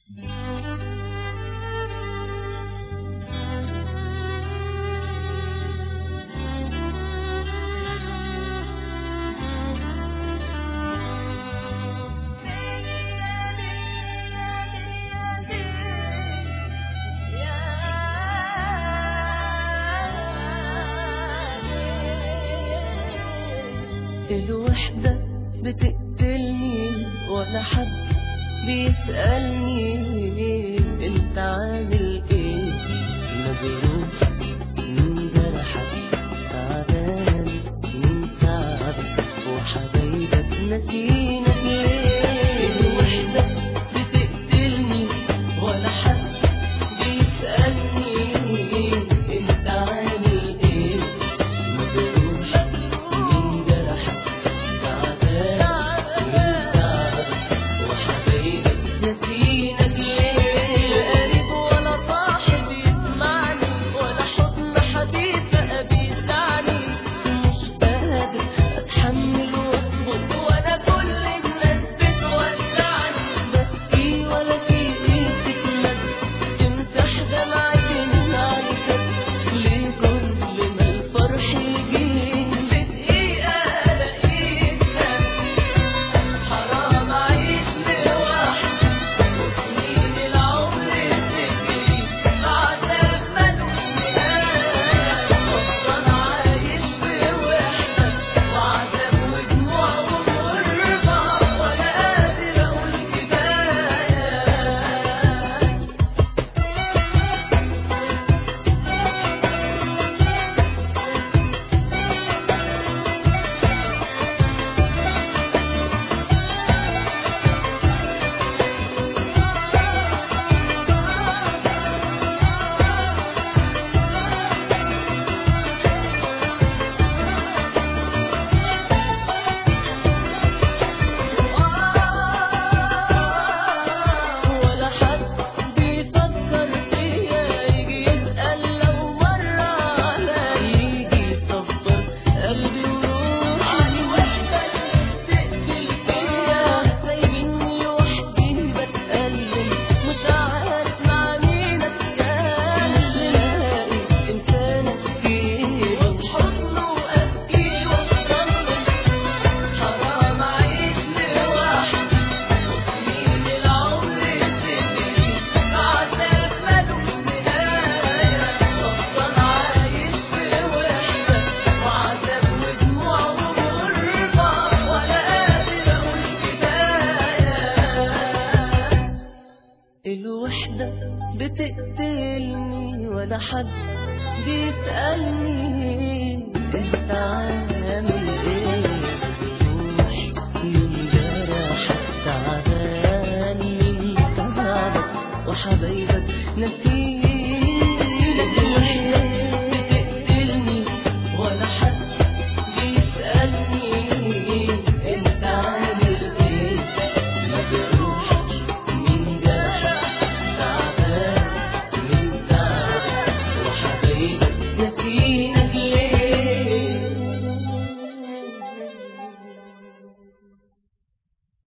الوحدة بتقتلني ولا حد بيسألني انت عامل ايه، مجروح من جرحك، تعبان من تعبك، وحبايبك ناسينك ليه. الوحدة بتقتلني ولا حد بيسألني انت عامل ايه، مجروح من جرحك، نسينك ليه. قريب ولا صاحب يسمعني، ولا حضن حبيب بقى بيسعني، مش قادر اتحمل واصبر، وانا كل الناس بتودعني، ببكي ولا في ايدي تمد تمسح دمعتي من عينك. ليه كل ما الفرح يجيني بدقيقة الاقيك حرام اعيش لوحدي، وسنين العمر تجري بعذاب ملوش نهاية، بفضل عايش في وحدة وعذاب ودموع وغربة، ولا قادر اقول كفاية. ولا حد بيفكر فيا، يجي يسأل لو مرة عليا، يجي يصبر قلبي وروحي على الوحدة اللي بتقتل فيا. سايبني لوحدي بتألم، مش عارف مع مين اتكلم، مش لاقي انسان اشكيله وبحضنه ابكي واطمن. حرام اعيش لوحدي، وسنين العمر تجري بعذاب ملوش نهاية، بفضل عايش في وحدة وعذاب ودموع وغربة، ولا قادر اقول كفاية. الوحدة بتقتلني ولا حد بيسألني انت عامل ايه.